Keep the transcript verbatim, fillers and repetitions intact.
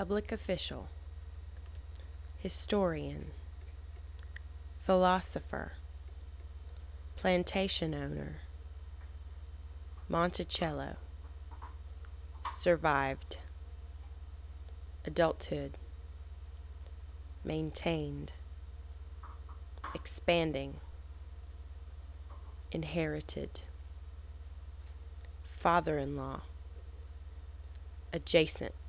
public official, historian, philosopher, plantation owner, Monticello, survived, adulthood, maintained, expanding, inherited, father-in-law, adjacent,